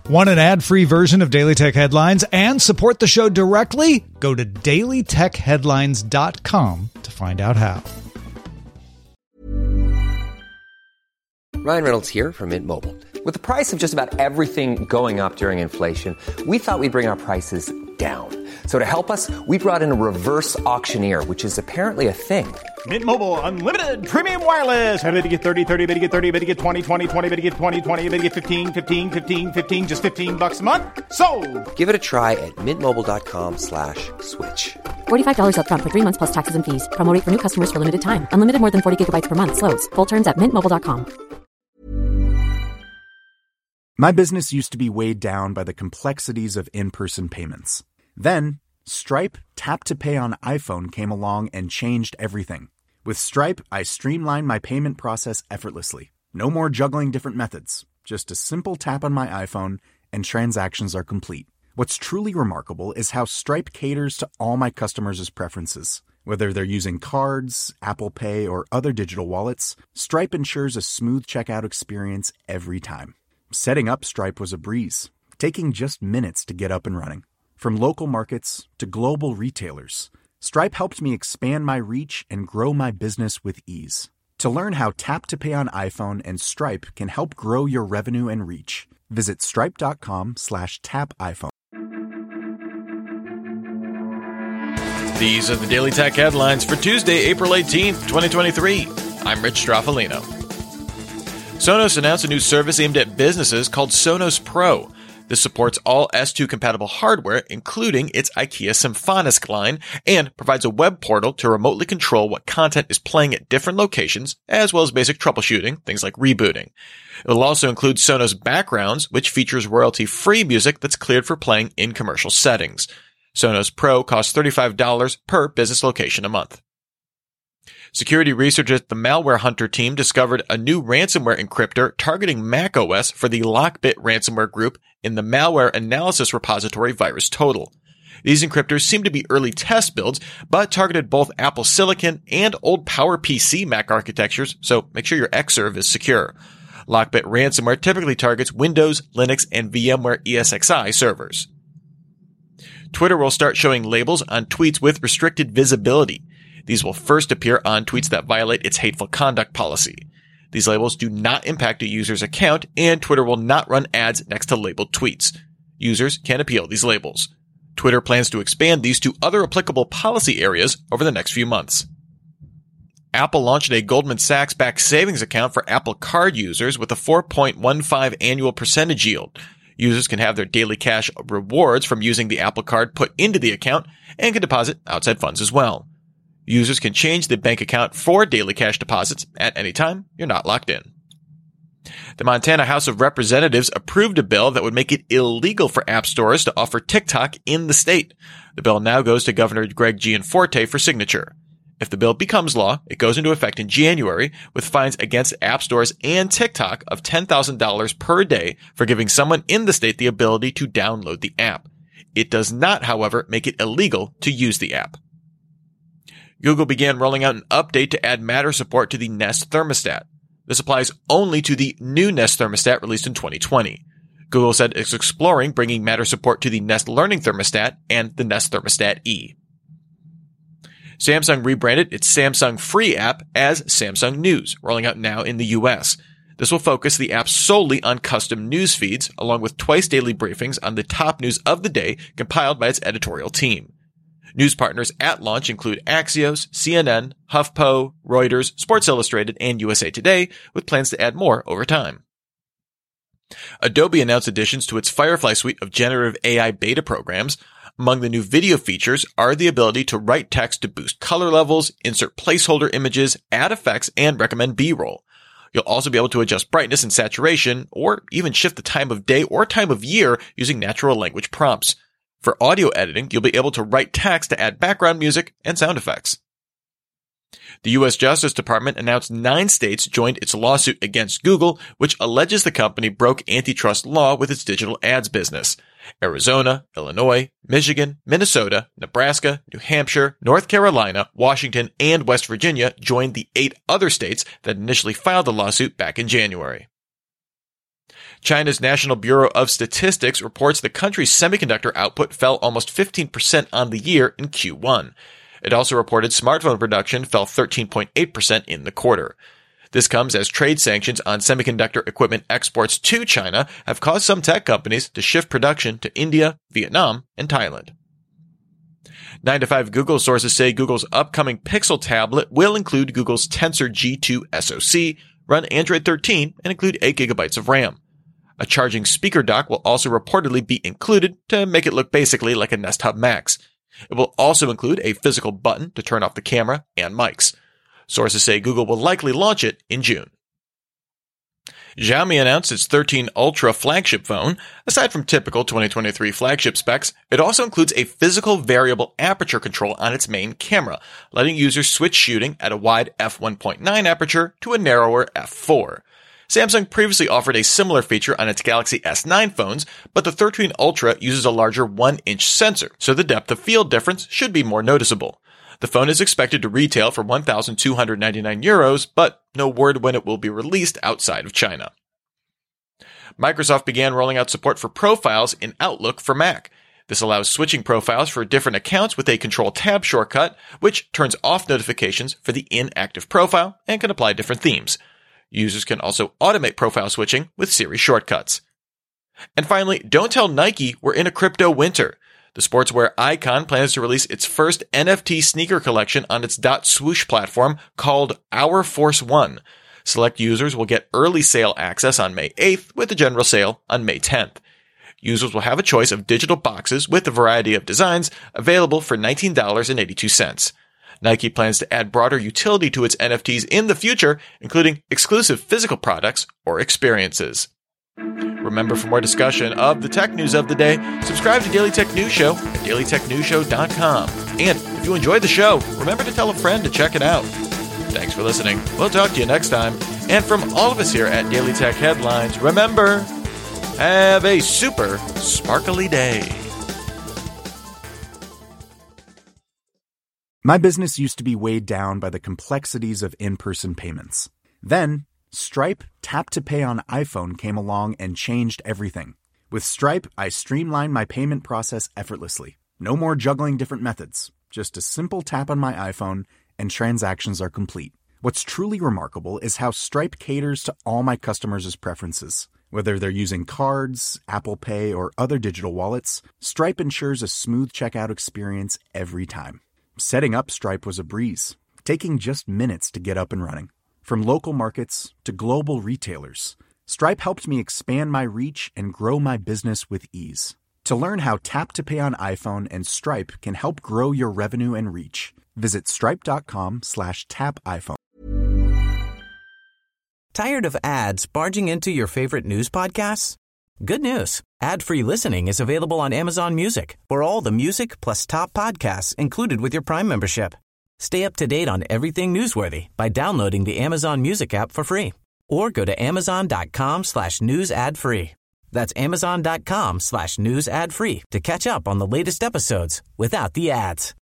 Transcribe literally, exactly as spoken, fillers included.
Want an ad-free version of Daily Tech Headlines and support the show directly? Go to daily tech headlines dot com to find out how. Ryan Reynolds here from Mint Mobile. With the price of just about everything going up during inflation, we thought we'd bring our prices down. So to help us, we brought in a reverse auctioneer, which is apparently a thing. Mint Mobile Unlimited Premium Wireless. How to get thirty, thirty, how to get thirty, how to get twenty, twenty, twenty, how to get twenty, twenty, how to get fifteen, fifteen, fifteen, fifteen, just fifteen bucks a month? Sold! Give it a try at mintmobile.com slash switch. forty-five dollars up front for three months plus taxes and fees. Promo rate for new customers for limited time. Unlimited more than forty gigabytes per month. Slows full terms at mint mobile dot com. My business used to be weighed down by the complexities of in-person payments. Then, Stripe Tap to Pay on iPhone came along and changed everything. With Stripe, I streamlined my payment process effortlessly. No more juggling different methods. Just a simple tap on my iPhone and transactions are complete. What's truly remarkable is how Stripe caters to all my customers' preferences. Whether they're using cards, Apple Pay, or other digital wallets, Stripe ensures a smooth checkout experience every time. Setting up Stripe was a breeze, taking just minutes to get up and running. From local markets to global retailers, Stripe helped me expand my reach and grow my business with ease. To learn how Tap to Pay on iPhone and Stripe can help grow your revenue and reach, visit stripe.com slash tap iPhone. These are the Daily Tech Headlines for Tuesday, April eighteenth, twenty twenty-three. I'm Rich Straffolino. Sonos announced a new service aimed at businesses called Sonos Pro. This supports all S two compatible hardware, including its IKEA Symfonisk line, and provides a web portal to remotely control what content is playing at different locations, as well as basic troubleshooting, things like rebooting. It will also include Sonos Backgrounds, which features royalty-free music that's cleared for playing in commercial settings. Sonos Pro costs thirty-five dollars per business location a month. Security researchers at the Malware Hunter team discovered a new ransomware encryptor targeting macOS for the Lockbit ransomware group in the malware analysis repository VirusTotal. These encryptors seem to be early test builds, but targeted both Apple Silicon and old PowerPC Mac architectures, so make sure your Xserve is secure. Lockbit ransomware typically targets Windows, Linux, and VMware E S X i servers. Twitter will start showing labels on tweets with restricted visibility. These will first appear on tweets that violate its hateful conduct policy. These labels do not impact a user's account, and Twitter will not run ads next to labeled tweets. Users can appeal these labels. Twitter plans to expand these to other applicable policy areas over the next few months. Apple launched a Goldman Sachs-backed savings account for Apple Card users with a four point one five annual percentage yield. Users can have their daily cash rewards from using the Apple Card put into the account and can deposit outside funds as well. Users can change the bank account for daily cash deposits at any time. You're not locked in. The Montana House of Representatives approved a bill that would make it illegal for app stores to offer TikTok in the state. The bill now goes to Governor Greg Gianforte for signature. If the bill becomes law, it goes into effect in January with fines against app stores and TikTok of ten thousand dollars per day for giving someone in the state the ability to download the app. It does not, however, make it illegal to use the app. Google began rolling out an update to add Matter support to the Nest thermostat. This applies only to the new Nest thermostat released in twenty twenty. Google said it's exploring bringing Matter support to the Nest Learning thermostat and the Nest Thermostat E. Samsung rebranded its Samsung Free app as Samsung News, rolling out now in the U S. This will focus the app solely on custom news feeds, along with twice-daily briefings on the top news of the day compiled by its editorial team. News partners at launch include Axios, C N N, HuffPo, Reuters, Sports Illustrated, and U S A Today, with plans to add more over time. Adobe announced additions to its Firefly suite of generative A I beta programs. Among the new video features are the ability to write text to boost color levels, insert placeholder images, add effects, and recommend B-roll. You'll also be able to adjust brightness and saturation, or even shift the time of day or time of year using natural language prompts. For audio editing, you'll be able to write text to add background music and sound effects. The U S Justice Department announced nine states joined its lawsuit against Google, which alleges the company broke antitrust law with its digital ads business. Arizona, Illinois, Michigan, Minnesota, Nebraska, New Hampshire, North Carolina, Washington, and West Virginia joined the eight other states that initially filed the lawsuit back in January. China's National Bureau of Statistics reports the country's semiconductor output fell almost fifteen percent on the year in Q one. It also reported smartphone production fell thirteen point eight percent in the quarter. This comes as trade sanctions on semiconductor equipment exports to China have caused some tech companies to shift production to India, Vietnam, and Thailand. nine to five Google sources say Google's upcoming Pixel tablet will include Google's Tensor G two S O C, run Android thirteen, and include eight gigabytes of RAM. A charging speaker dock will also reportedly be included to make it look basically like a Nest Hub Max. It will also include a physical button to turn off the camera and mics. Sources say Google will likely launch it in June. Xiaomi announced its thirteen Ultra flagship phone. Aside from typical twenty twenty-three flagship specs, it also includes a physical variable aperture control on its main camera, letting users switch shooting at a wide f one point nine aperture to a narrower f four. Samsung previously offered a similar feature on its Galaxy S nine phones, but the thirteen Ultra uses a larger one inch sensor, so the depth of field difference should be more noticeable. The phone is expected to retail for one thousand two hundred ninety-nine euros, but no word when it will be released outside of China. Microsoft began rolling out support for profiles in Outlook for Mac. This allows switching profiles for different accounts with a Control-Tab shortcut, which turns off notifications for the inactive profile and can apply different themes. Users can also automate profile switching with Siri shortcuts. And finally, don't tell Nike we're in a crypto winter. The sportswear icon plans to release its first N F T sneaker collection on its .swoosh platform called Our Force One. Select users will get early sale access on May eighth with a general sale on May tenth. Users will have a choice of digital boxes with a variety of designs available for nineteen dollars and eighty-two cents. Nike plans to add broader utility to its N F Ts in the future, including exclusive physical products or experiences. Remember, for more discussion of the tech news of the day, subscribe to Daily Tech News Show at daily tech news show dot com. And if you enjoyed the show, remember to tell a friend to check it out. Thanks for listening. We'll talk to you next time. And from all of us here at Daily Tech Headlines, remember, have a super sparkly day. My business used to be weighed down by the complexities of in-person payments. Then, Stripe Tap to Pay on iPhone came along and changed everything. With Stripe, I streamlined my payment process effortlessly. No more juggling different methods. Just a simple tap on my iPhone and transactions are complete. What's truly remarkable is how Stripe caters to all my customers' preferences. Whether they're using cards, Apple Pay, or other digital wallets, Stripe ensures a smooth checkout experience every time. Setting up Stripe was a breeze, taking just minutes to get up and running. From local markets to global retailers, Stripe helped me expand my reach and grow my business with ease. To learn how Tap to Pay on iPhone and Stripe can help grow your revenue and reach, visit stripe.com slash tap iPhone. Tired of ads barging into your favorite news podcasts? Good news. Ad-free listening is available on Amazon Music for all the music plus top podcasts included with your Prime membership. Stay up to date on everything newsworthy by downloading the Amazon Music app for free or go to amazon.com slash news ad free. That's amazon.com slash news ad free to catch up on the latest episodes without the ads.